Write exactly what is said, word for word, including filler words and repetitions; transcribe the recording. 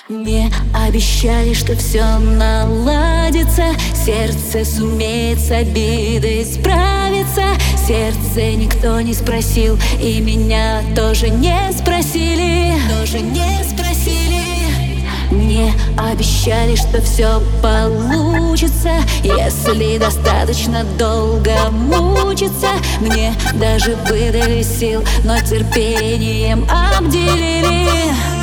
Мне обещали, что все наладится, сердце сумеет с обидой справиться. Сердце никто не спросил, и меня тоже не спросили, тоже не спросили. Мне обещали, что все получится, если достаточно долго мучиться. Мне даже выдали сил, но терпением обделили.